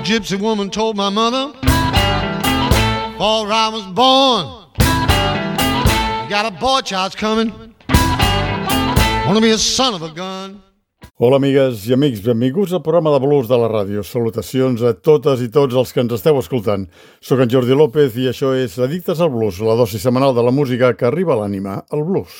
gypsy woman told my mother before I was born, got a boy child's coming, wanna be a son of a gun. Hola amigues i amics, benvinguts al programa de blues de la ràdio. Salutacions a totes i tots els que ens esteu escoltant. Soc en Jordi López i això és Addictes al Blues, la dosi setmanal de la música que arriba a l'ànima, el blues.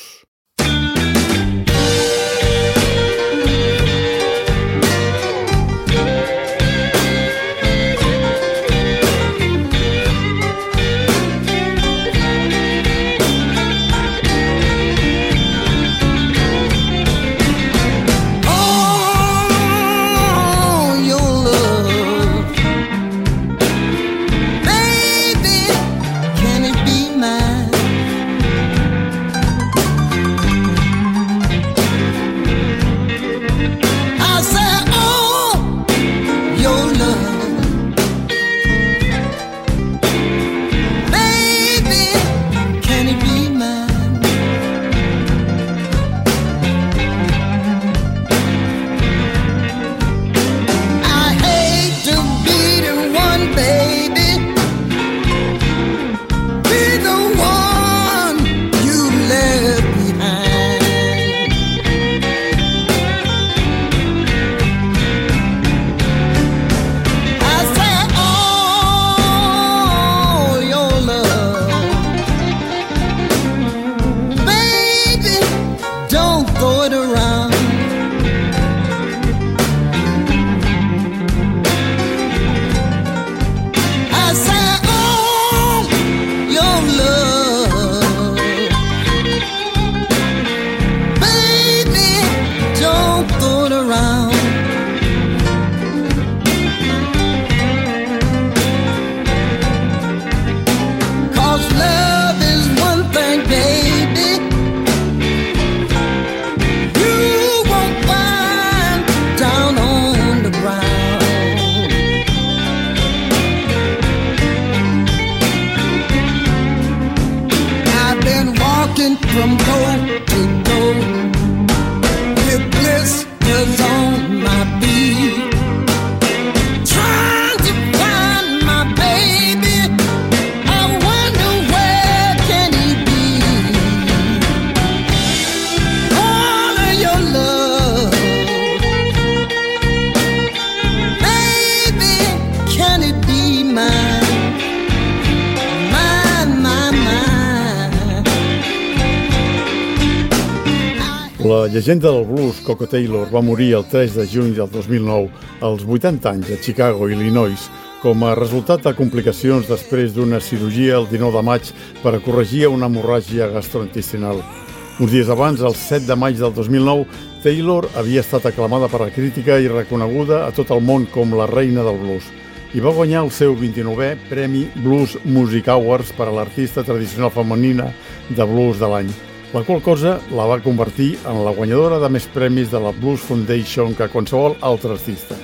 From door to door, with blisters on my feet, trying to find my baby. I wonder where can he be? All of your love, baby, can it be mine? La llegenda del blues, Coco Taylor, va morir el 3 de juny del 2009, als 80 anys, a Chicago, Illinois, com a resultat de complicacions després d'una cirurgia el 19 de maig per a corregir una hemorràgia gastrointestinal. Uns dies abans, el 7 de maig del 2009, Taylor havia estat aclamada per la crítica i reconeguda a tot el món com la reina del blues i va guanyar el seu 29è Premi Blues Music Awards per a l'artista tradicional femenina de blues de l'any, la qual cosa la va convertir en la guanyadora de més premis de la Blues Foundation que qualsevol altre artista.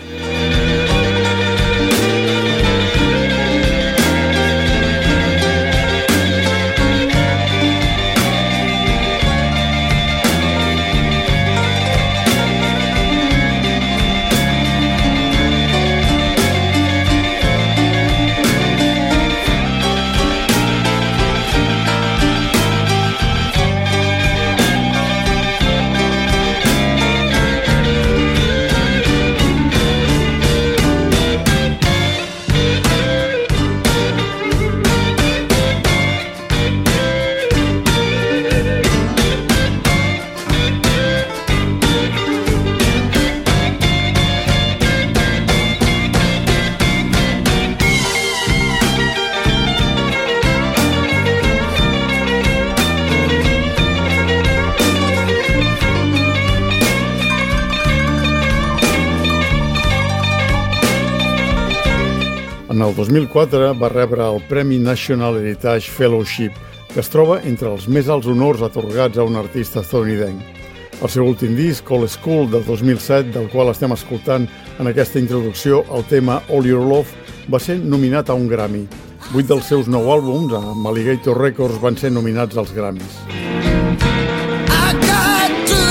En el 2004 va rebre el Premi National Heritage Fellowship, que es troba entre els més alts honors atorgats a un artista estadounidenc. El seu últim disc, Old School, del 2007, del qual estem escoltant en aquesta introducció, el tema All Your Love, va ser nominat a un Grammy. 8 dels seus 9 àlbums, amb Alligator Records, van ser nominats als Grammys. I got to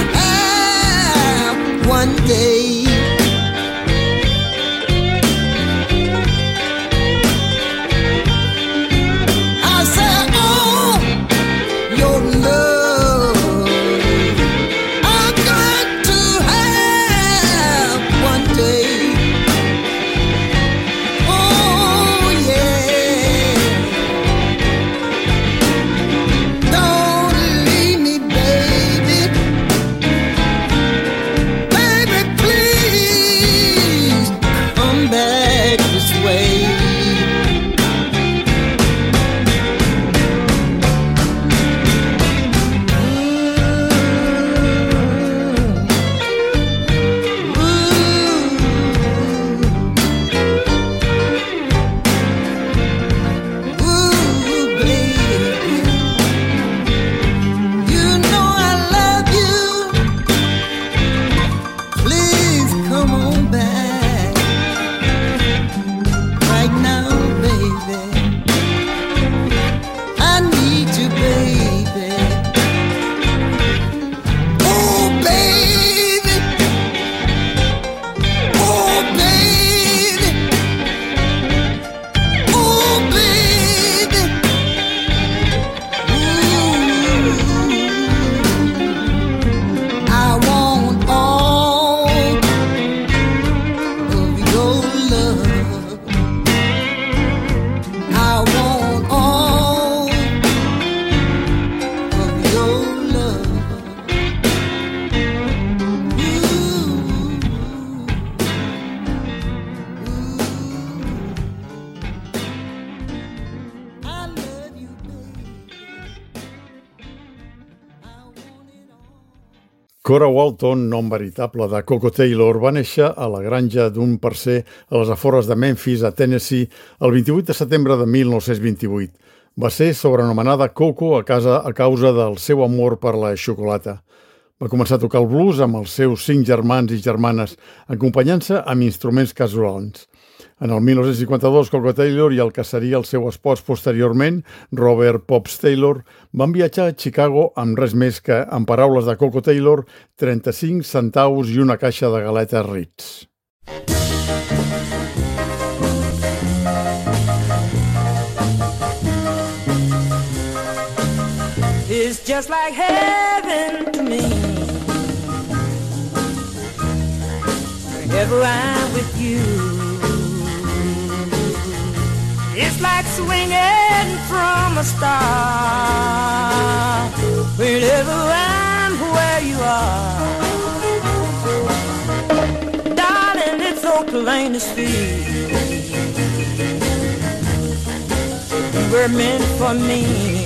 have one day Cora Walton, nom veritable de Coco Taylor, va néixer a la granja d'un parcer a les afores de Memphis, a Tennessee, el 28 de setembre de 1928. Va ser sobrenomenada Coco a causa del seu amor per la xocolata. Va començar a tocar el blues amb els seus 5 germans i germanes, acompanyant-se amb instruments casolans. En el 1952, Coco Taylor i el que seria el seu espòs posteriorment, Robert Pops Taylor, van viatjar a Chicago amb res més que, en paraules de Coco Taylor, 35 centaus i una caixa de galetes Ritz. It's just like heaven to me. Whenever I'm with you, it's like swinging from a star. Whenever I'm where you are, darling, it's so plain to see. You were meant for me.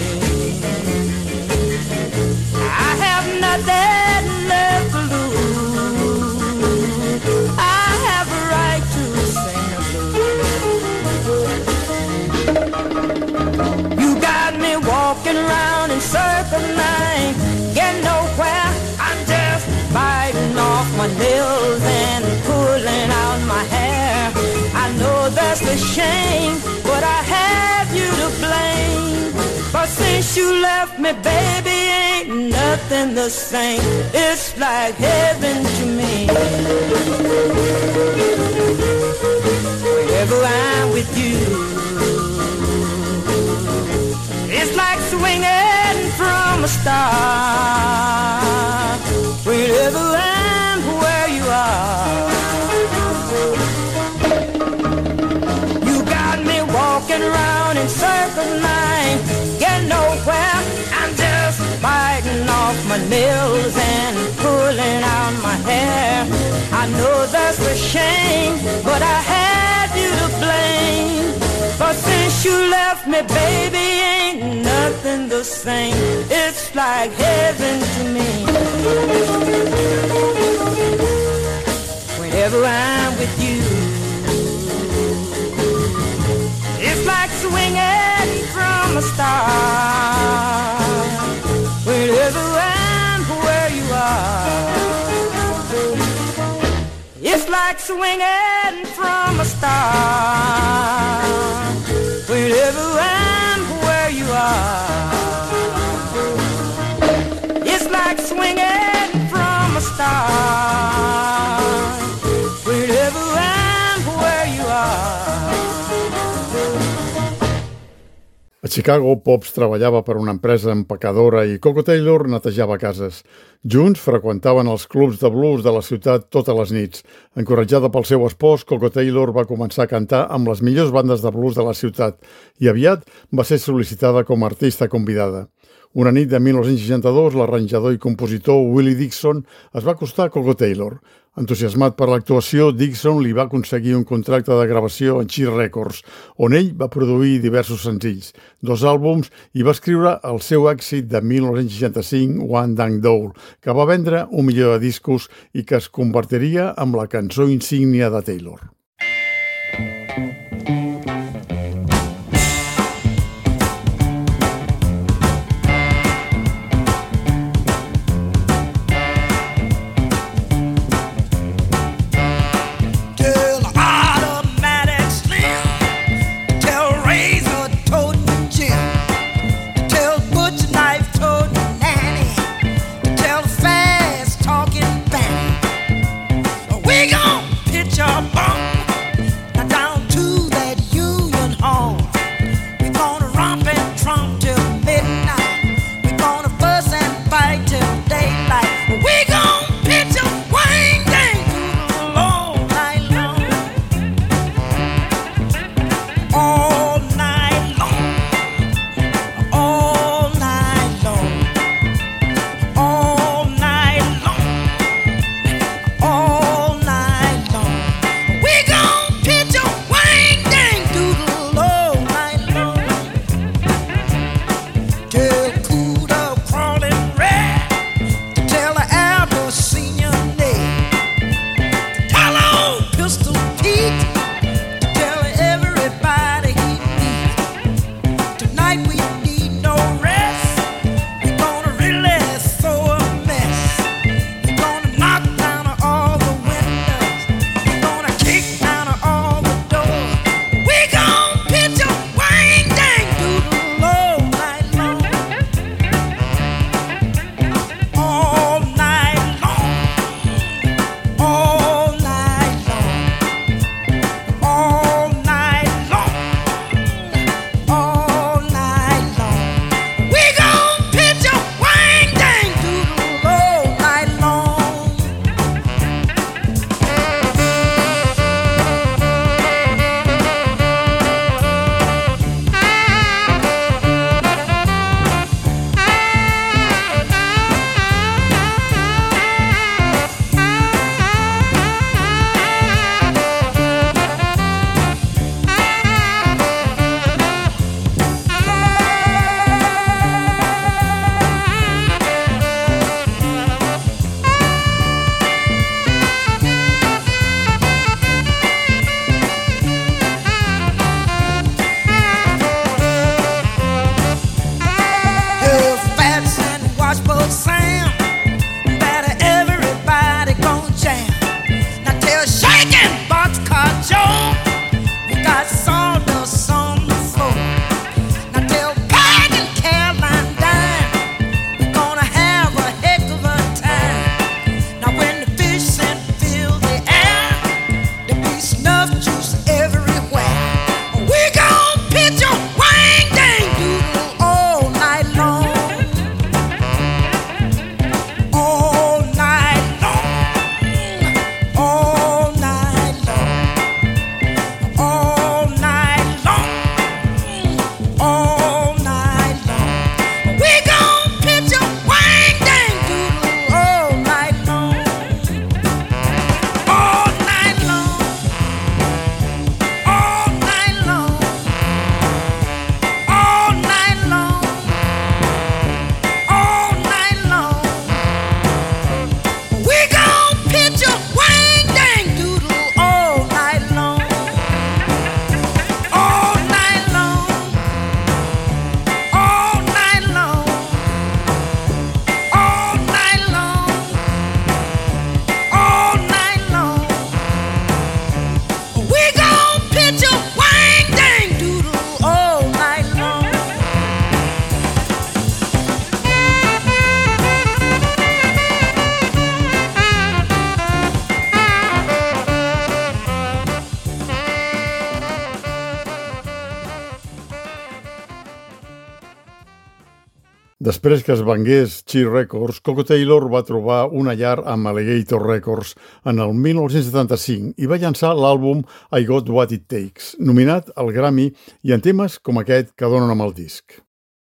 I have nothing left to lose. I have a right to sing the blues. You got me walking around in circles and I ain't getting nowhere. I'm just biting off my nails and pulling out my hair. I know that's a shame, but I have you to blame. But since you left me, baby, ain't nothing the same. It's like heaven to me. Whenever I'm with you, it's like swinging from a star. Whenever I'm where you are, you got me walking around in circles and I ain't getting nowhere. I'm just biting off my nails and pulling out my hair. I know that's a shame, but I had you to blame. But since you left me, baby, ain't nothing the same. It's like heaven to me. Whenever I'm with you, it's like swinging from a star. Whenever I'm where you are, it's like swinging from a star. Whenever I'm where you are, it's like swinging from a star. Whenever I'm where you are. A Chicago, Pops treballava per una empresa empacadora i Coco Taylor netejava cases. Junts freqüentaven els clubs de blues de la ciutat totes les nits. Encoratjada pel seu espòs, Coco Taylor va començar a cantar amb les millors bandes de blues de la ciutat i aviat va ser sol·licitada com a artista convidada. Una nit de 1962, l'arranjador i compositor Willie Dixon es va acostar a Coco Taylor. Entusiasmat per l'actuació, Dixon li va aconseguir un contracte de gravació en Cheer Records, on ell va produir diversos senzills, 2 àlbums i va escriure el seu èxit de 1965, One Dang Doll, que va vendre 1 milió de discos i que es convertiria en la cançó insígnia de Taylor. We gon' pitch our bunk Després que es vengués Chi Records, Koko Taylor va trobar una llar amb Alligator Records en el 1975 i va llançar l'àlbum I Got What It Takes, nominat al Grammy i en temes com aquest que donen amb el disc.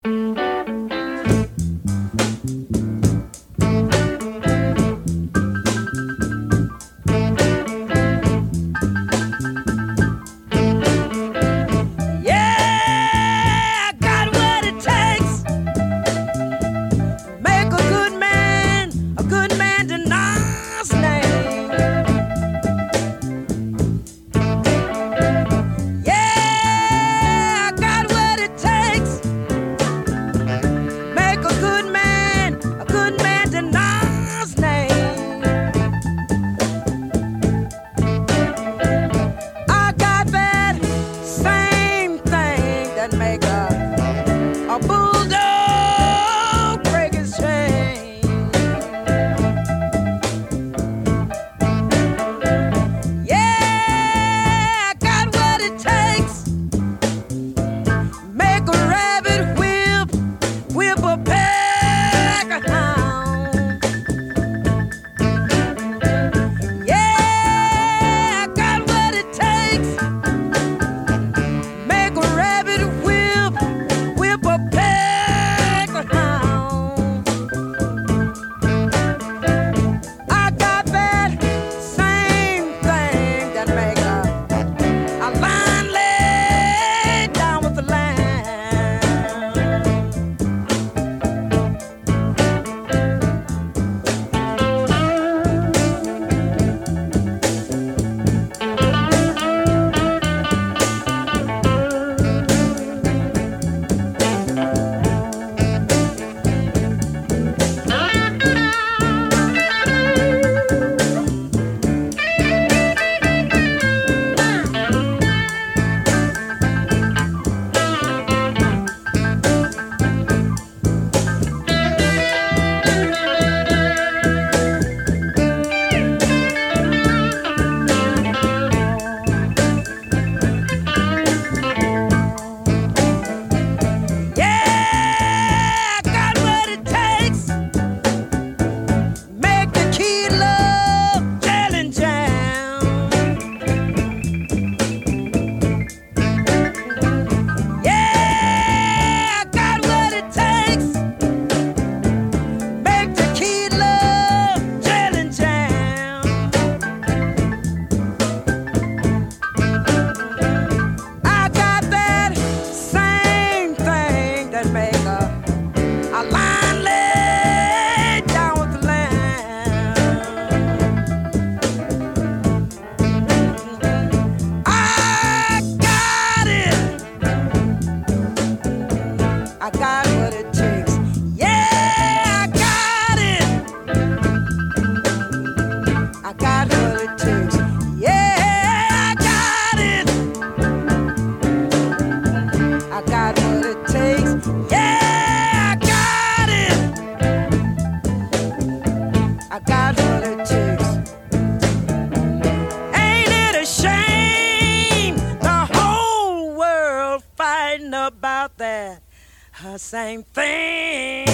Same thing.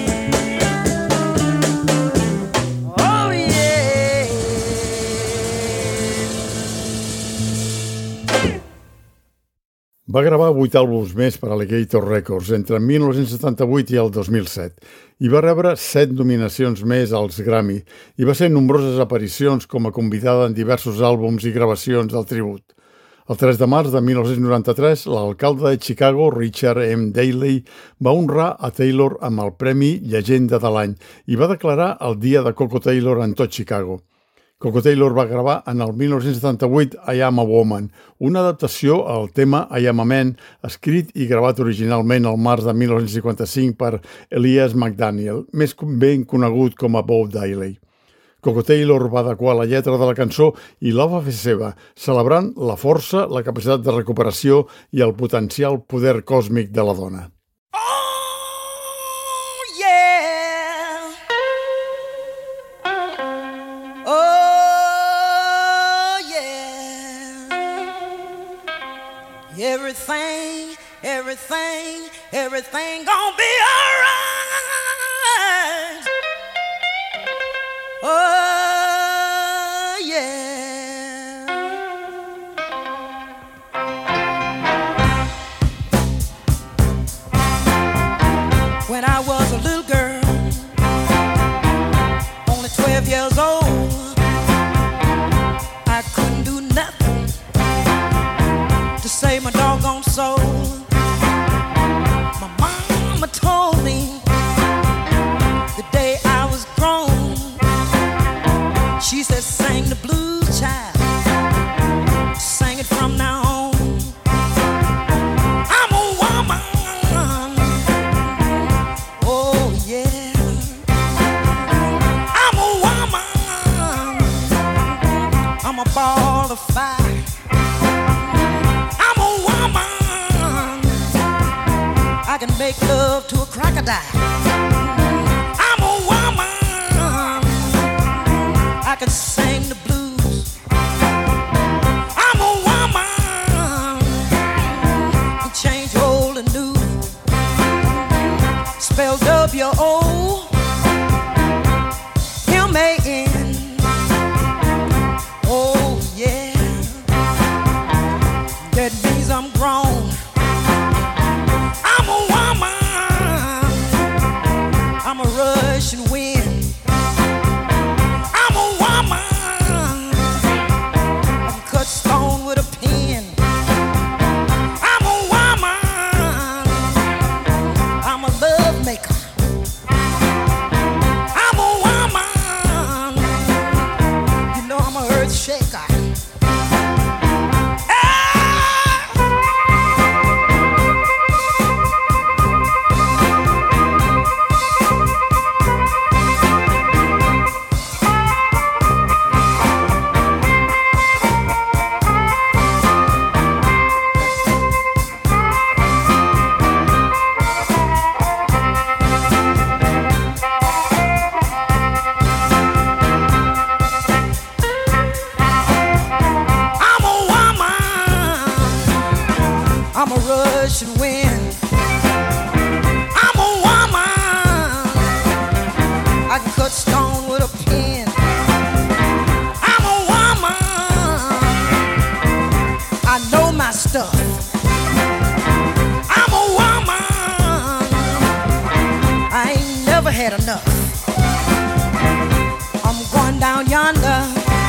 Oh yeah. Va gravar 8 àlbums més per Alligator Records entre 1978 i el 2007 i va rebre 7 nominacions més als Grammy i va ser en nombroses aparicions com a convidada en diversos àlbums i gravacions del tribut. El 3 de març de 1993, l'alcalde de Chicago, Richard M. Daley, va honrar a Taylor amb el Premi Llegenda de l'Any i va declarar el dia de Koko Taylor en tot Chicago. Koko Taylor va gravar en el 1978 I Am a Woman, una adaptació al tema I Am a Man, escrit i gravat originalment al març de 1955 per Elias McDaniel, més ben conegut com a Bo Diddley. Koko Taylor va adequar la lletra de la cançó i la va fer seva, celebrant la força, la capacitat de recuperació i el potencial poder còsmic de la dona. Oh, yeah. Oh, yeah. Everything gonna be all right. die. I'm a woman, I can sing the blues. I'm a woman, can change old and new. Spelled W-O M-A-N. Oh yeah, that means I'm grown. I'm a woman, I'm a Russian wind. I'm a woman, I can cut stone with a pen. I'm a woman, I'm a love maker. I'm a woman, you know I'm a earth shaker. I'm a Russian wind. I'm a woman, I can cut stone with a pen. I'm a woman, I know my stuff. I'm a woman, I ain't never had enough. I'm going down yonder,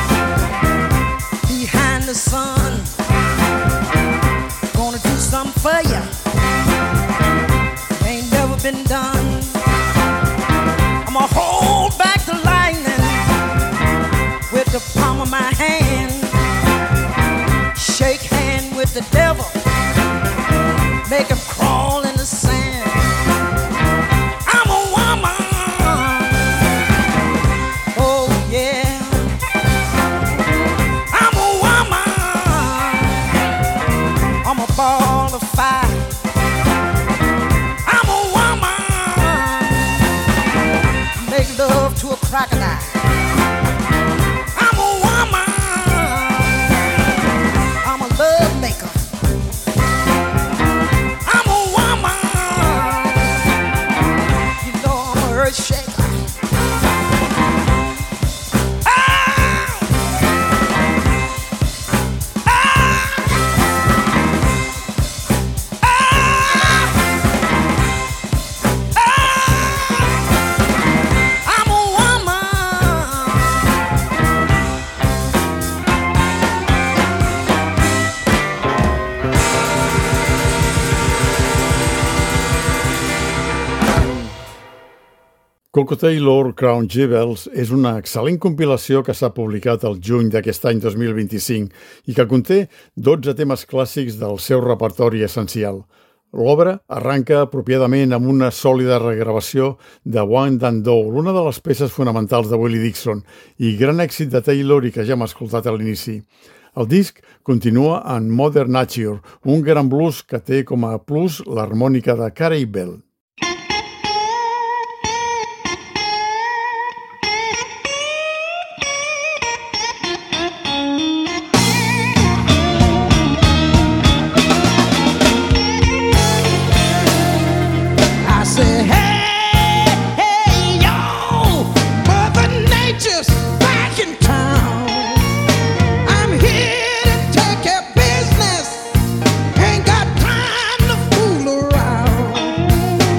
behind the sun, gonna do something for ya, ain't never been done. I'ma hold back the lightning with the palm of my hand, shake hand with the devil, make him crawl in the sand. I'm a woman, oh yeah, I'm a woman, I'm a ball of fire. I'm a woman, make love to a crocodile. I'm a woman, I'm a love maker. I'm a woman, you know I'm a earth shaker. Coco Taylor, Crown Jewels, és una excel·lent compilació que s'ha publicat el juny d'aquest any 2025 i que conté 12 temes clàssics del seu repertori essencial. L'obra arranca apropiadament amb una sòlida regravació de One Damn Doll, una de les peces fonamentals de Willie Dixon i gran èxit de Taylor i que ja hem escoltat a l'inici. El disc continua en Mother Nature, un gran blues que té com a plus l'harmònica de Carey Bell. Ain't got time to fool around.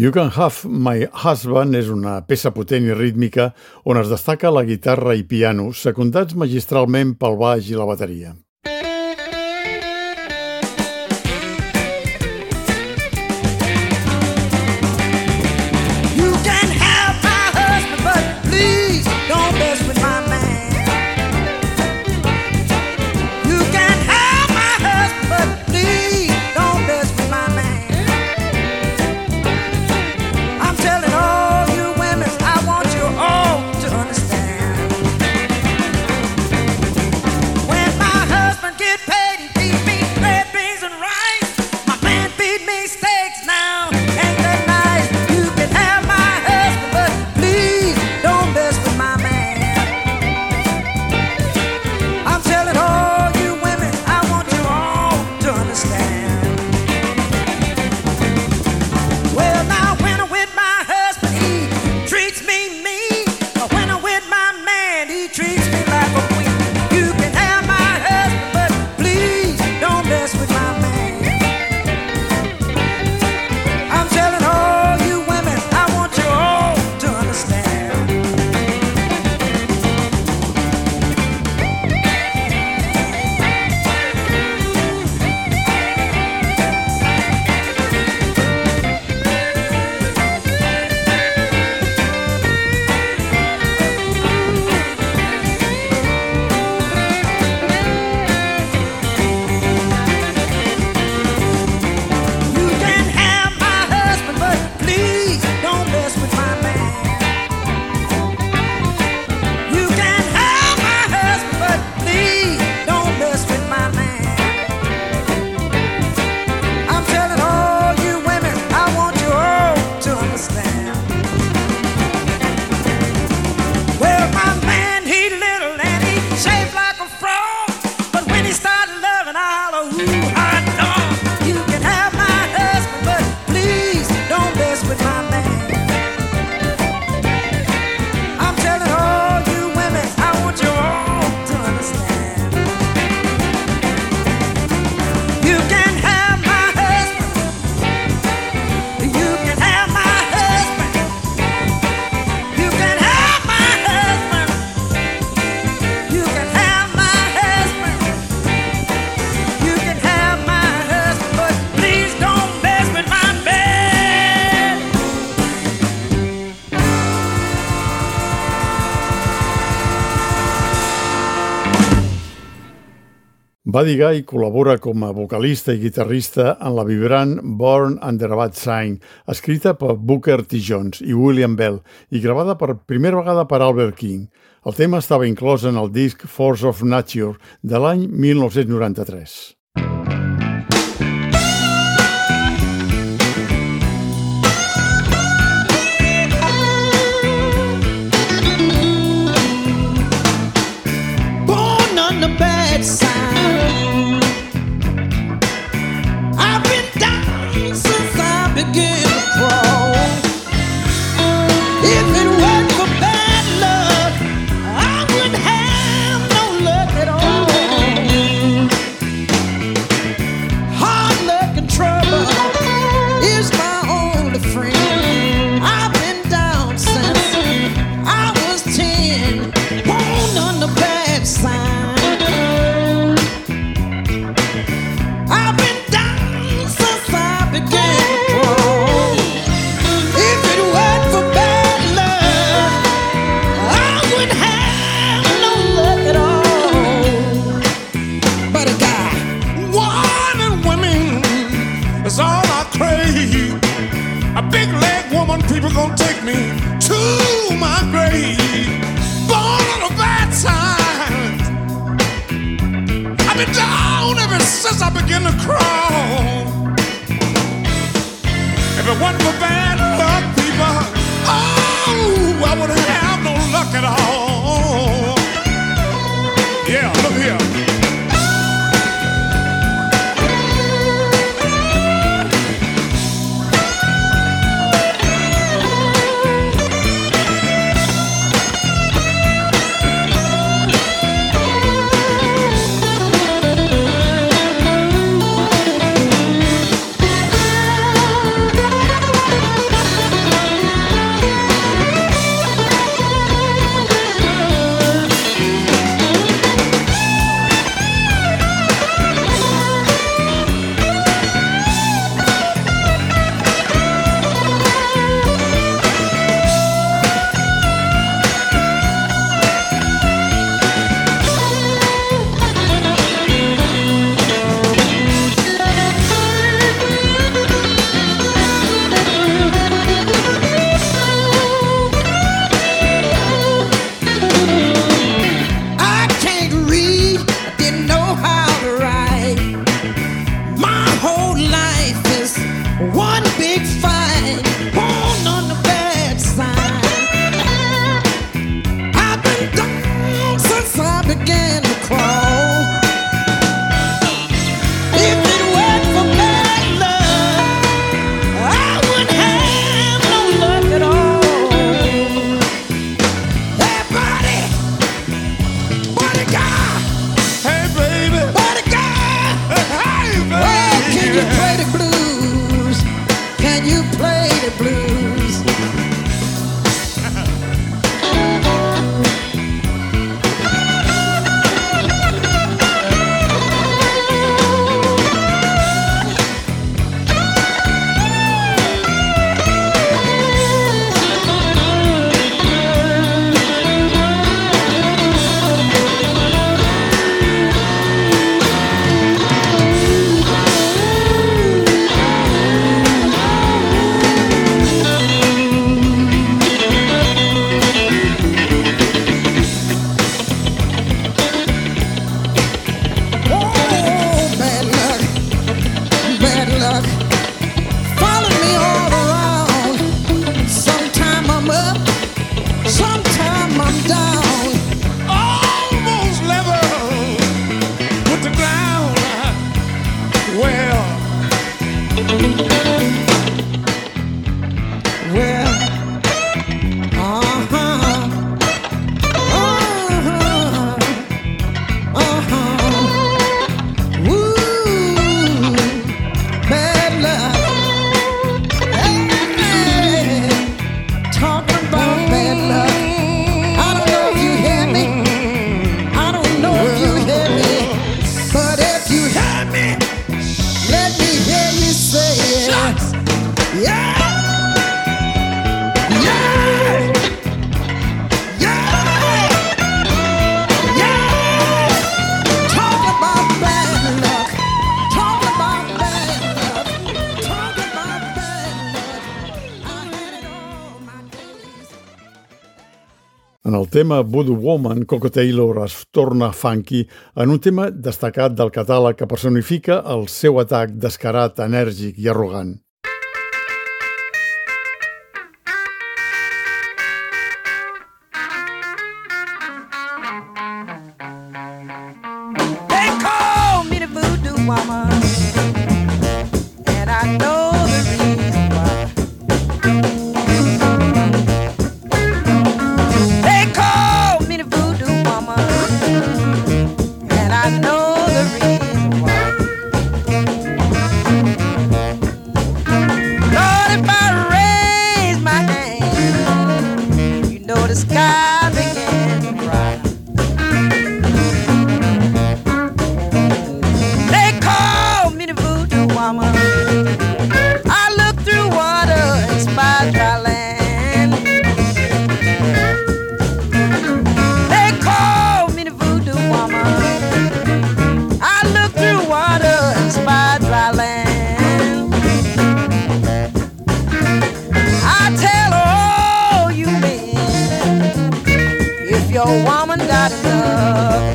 You Can Have My Husband és una peça potent i rítmica on es destaca la guitarra i piano, secundats magistralment pel baix i la bateria. Buddy Guy col·labora com a vocalista i guitarrista en la vibrant Born Under a Bad Sign, escrita per Booker T. Jones i William Bell i gravada per primera vegada per Albert King. El tema estava inclòs en el disc Force of Nature de l'any 1993. Born on the bad side. Begin to crawl. If it weren't for bad luck, I wouldn't have no luck at all. Hard luck and trouble is my only friend. I've been down since I was 10, born on the bad side. I've been down since I began. People gonna take me to my grave. Born on a bad side. I've been down ever since I began to crawl. If it wasn't for bad luck, people, oh, I wouldn't have no luck at all. Yeah, look here. began to crawl. If it weren't for bad luck, I wouldn't have no luck at all. Hey, buddy, buddy guy, Hey, baby. buddy guy. Hey, baby. Oh, can you play the blues? Can you play the blues? En el tema Voodoo Woman, Coco Taylor es torna funky en un tema destacat del catàleg que personifica el seu atac descarat, enèrgic i arrogant. They call me the voodoo woman, and I know the reason why. They call me the voodoo woman, and I know the reason why. Lord, if I raise my hand, you know the sky began to cry. I look through water and spy dry land. They call me the voodoo woman. I look through water and spy dry land. I tell all you men, if your woman got enough,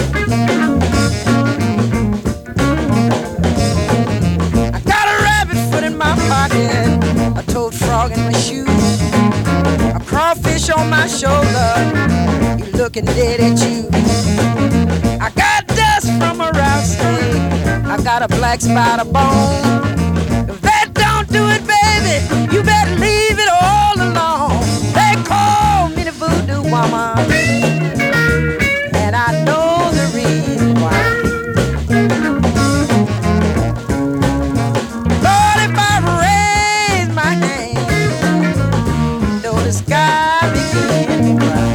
a toad frog in my shoe, a crawfish on my shoulder, you looking dead at you. I got dust from a rattlesnake, I got a black spider bone. If that don't do it, baby, you better leave it all alone. They call me the voodoo woman, and I know the reason why. Sky began to cry.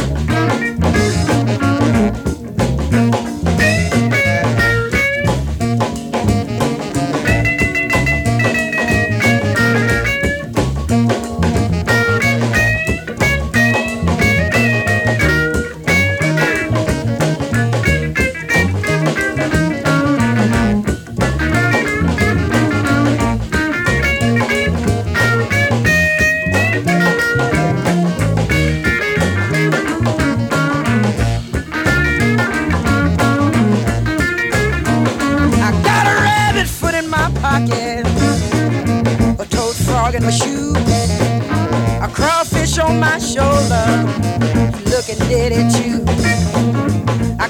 A toad frog in my shoe, a crawfish on my shoulder, looking dead at you. I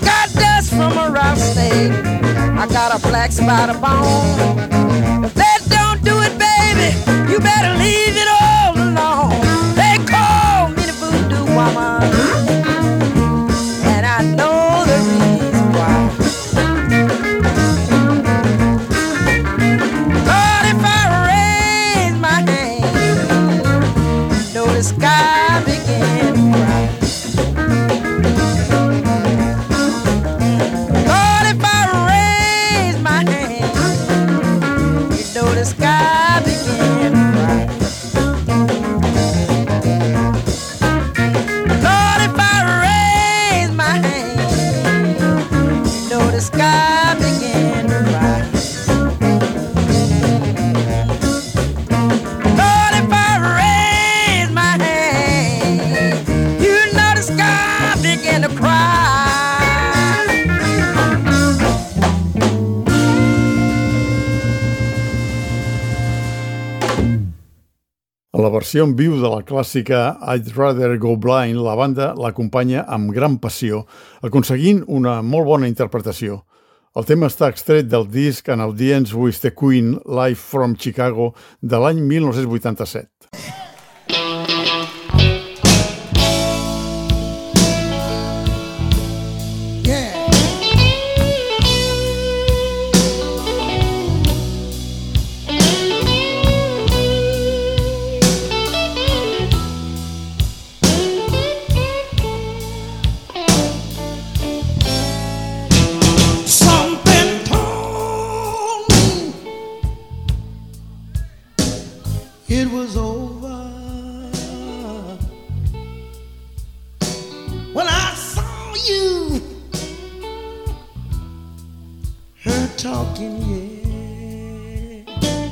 wax about a bone. If that don't do it, baby, you better leave it all alone. They call me the voodoo woman, and I know the reason why. Lord, if I raise my hand, you know the sky begin to cry. Lord, if I raise my hand, you know the sky begin to cry. Lord, if I raise my hand, you know the sky begin to cry. Lord, if I raise my hand, you know the sky begin to cry. A la versió en viu de la clàssica I'd Rather Go Blind, la banda l'acompanya amb gran passió, aconseguint una molt bona interpretació. El tema està extret del disc An Audience with the Queen Live from Chicago de l'any 1987. Something told me it was over when I saw you, her talking, yeah.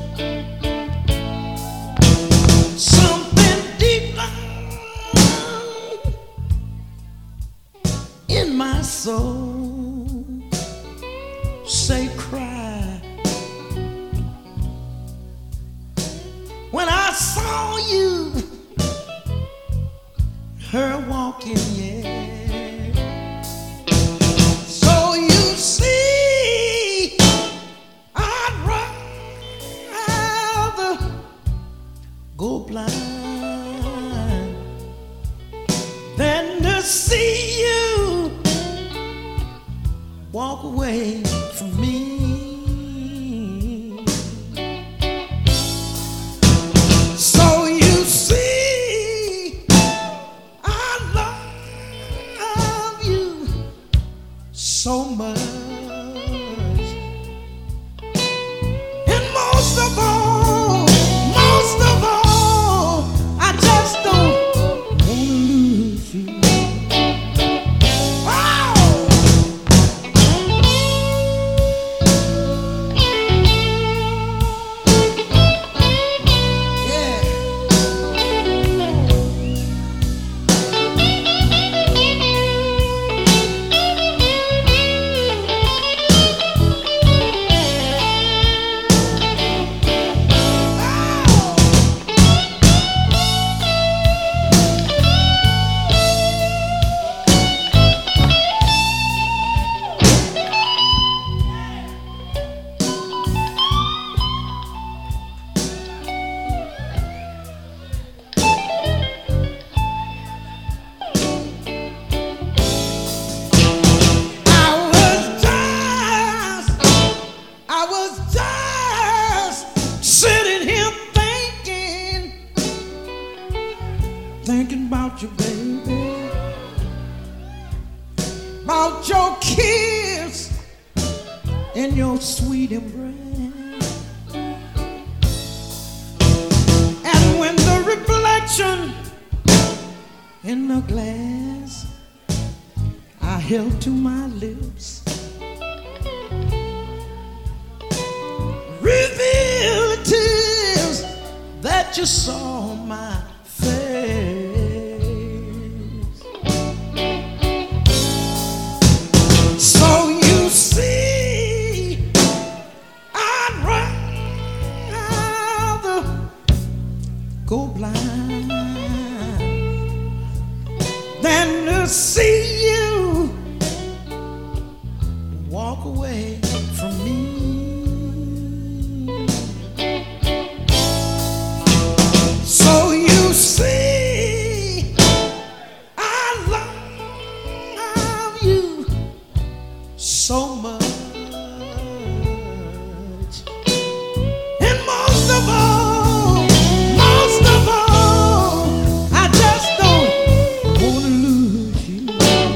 Something deep down in my soul say cry when I saw you, her walking, yeah. So you see, I'd rather go blind than to see you walk away from me. So you see, I love you so much, and most of all, I just don't want to lose you. Oh! I was just sitting here thinking about you, baby, about your kiss and your sweet embrace. And when the reflection in the glass I held to my lips reveal the tears that you saw on my face. So you see, I'd rather go blind than to see you walk away from me. so much. And most of all, I just don't wanna lose you.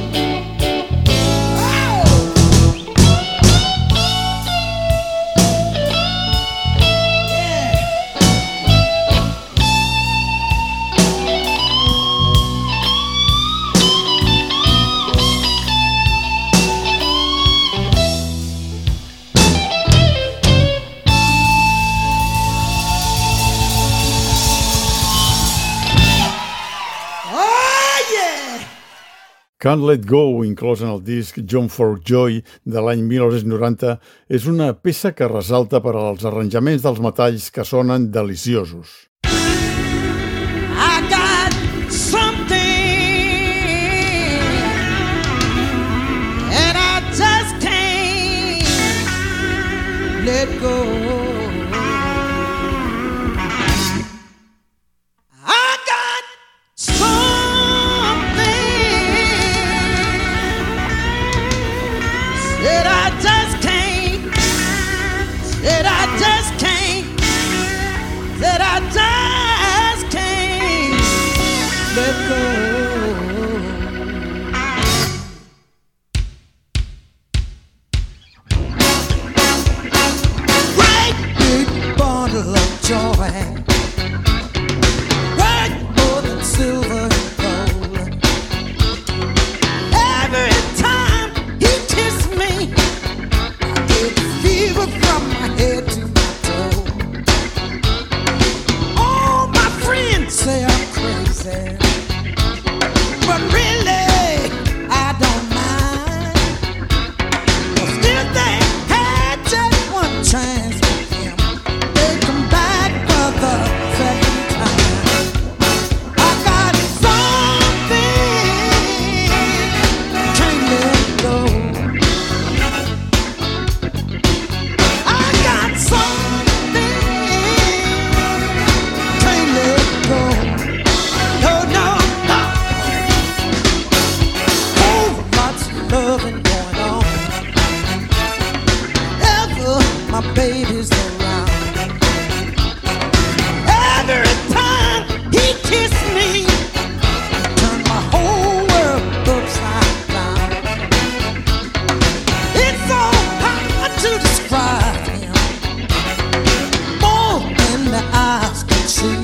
Can't Let Go, inclòs en el disc John for Joy de l'any 1990, és una peça que ressalta per als arranjaments dels metalls que sonen deliciosos. I got something and I just can't let go. I got something that I just can't, that I just can't, that I just can't let go. Great big bundle of joy, worth more than silver and gold. Every time he kissed me, I get the fever from my head to my toe. All my friends say I'm crazy, but really I don't mind. 'Cause if they had just one chance with him, they'd come back for the second time. I got something, can't let go. I got something, can't let go. No, no, no. Oh, lots of loving going on. Ever my baby's around. Every time he kissed me, turned my whole world upside down. It's so hard to describe him, more than the eyes can see.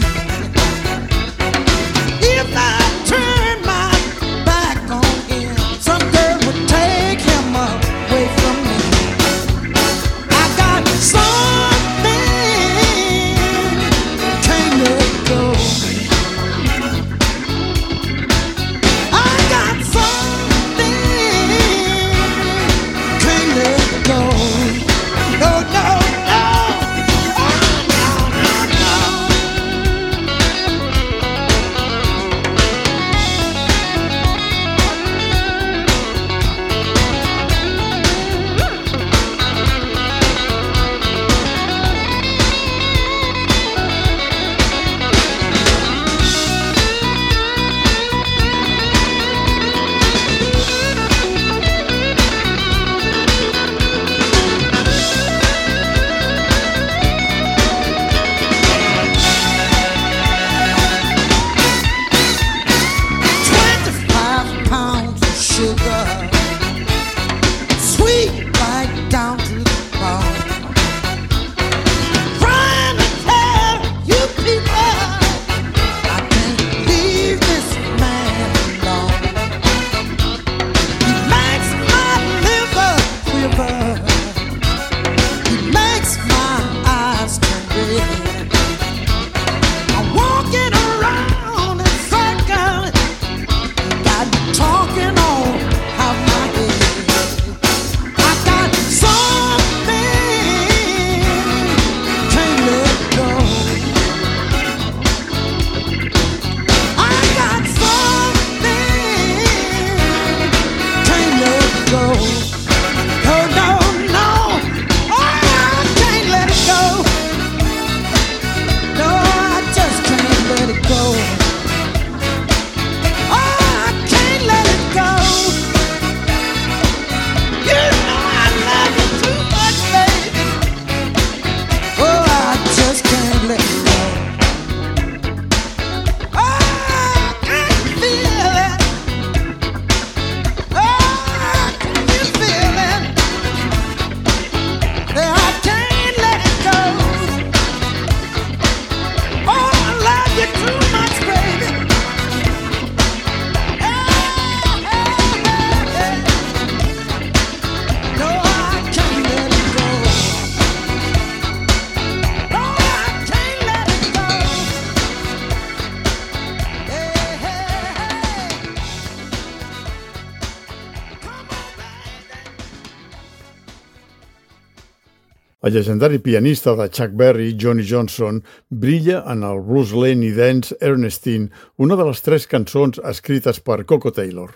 If I turn my back on him, some girl would take him away from me. I got something El llegendari pianista de Chuck Berry, Johnny Johnson, brilla en el Blues Lane i Dance Ernestine, una de les 3 cançons escrites per Coco Taylor.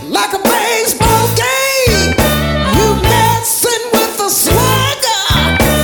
baseball game. You messing with the swagger.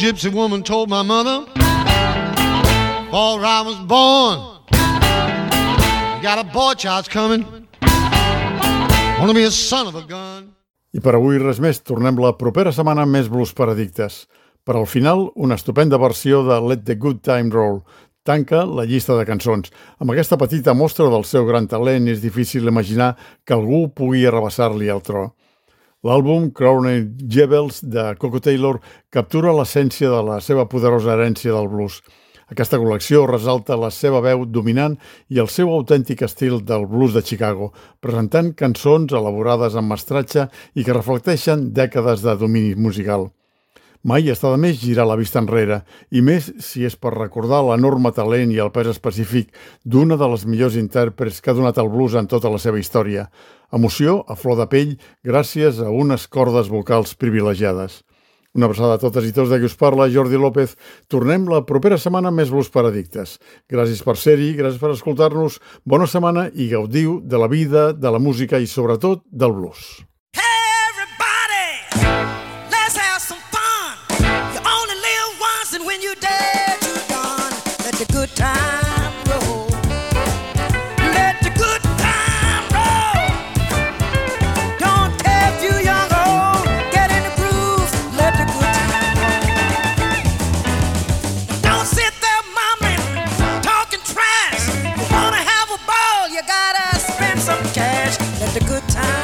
gypsy woman told my mother before I was born, you got a boy child's coming, wanna be a son of a gun. I per avui res més, tornem la propera setmana amb més blues per addictes. Per al final, una estupenda versió de Let the Good Time Roll. Tanca la llista de cançons. Amb aquesta petita mostra del seu gran talent és difícil imaginar que algú pugui arrabassar-li el tro. L'àlbum Crowned Jewels de Koko Taylor captura l'essència de la seva poderosa herència del blues. Aquesta col·lecció ressalta la seva veu dominant i el seu autèntic estil del blues de Chicago, presentant cançons elaborades amb mestratge i que reflecteixen dècades de domini musical. Mai està de més girar la vista enrere, i més si és per recordar l'enorme talent i el pes específic d'una de les millors intèrprets que ha donat el blues en tota la seva història. Emoció a flor de pell gràcies a unes cordes vocals privilegiades. Una abraçada a totes i tots de qui us parla, Jordi López. Tornem la propera setmana amb més blues per addictes. Gràcies per ser-hi, gràcies per escoltar-nos, bona setmana i gaudiu de la vida, de la música i sobretot del blues. The good time roll. Let the good time roll. Don't care if you young or old, get in the groove. Let the good time roll. Don't sit there mumbling, talking trash. You wanna have a ball, you gotta spend some cash. Let the good time